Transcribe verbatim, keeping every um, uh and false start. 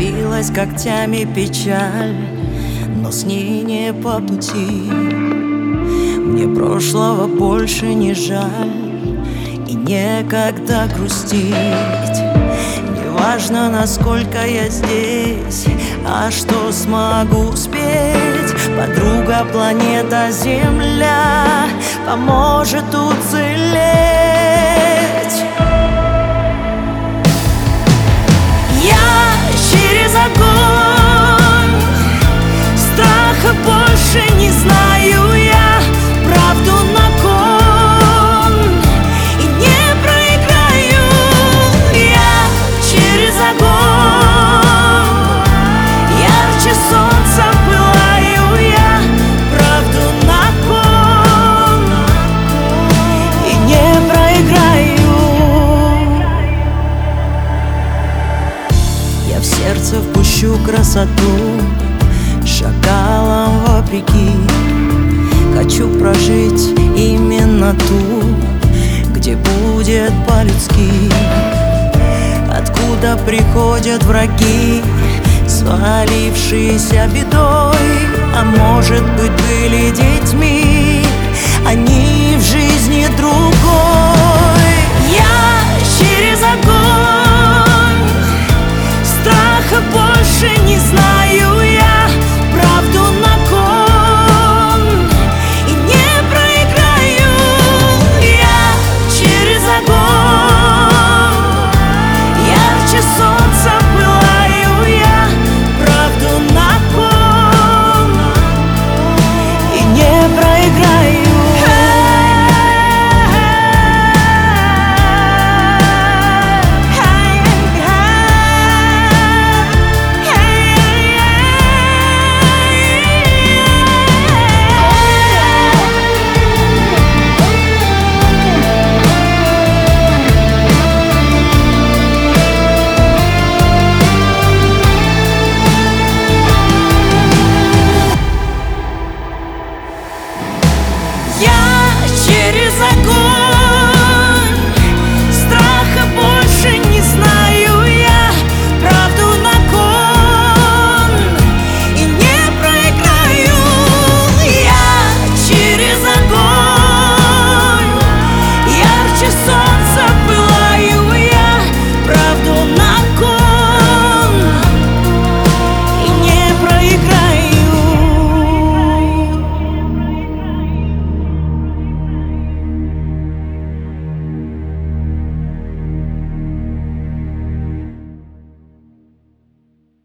Впилась когтями печаль, но с ней не по пути. Мне прошлого больше не жаль и некогда грустить. Неважно, насколько я здесь, а что смогу успеть. Подруга, планета Земля поможет уцелеть. Я через огонь, страха больше не знаю я. Правду на кон и не проиграю. Я через огонь, ярче солнца пылаю я. Правду на кон и не проиграю. Я в сердце впущу красоту, шакалам вопреки. Хочу прожить именно ту, где будет по-людски. Откуда приходят враги, свалившиеся бедой. А может быть, были детьми, они в жизни другой.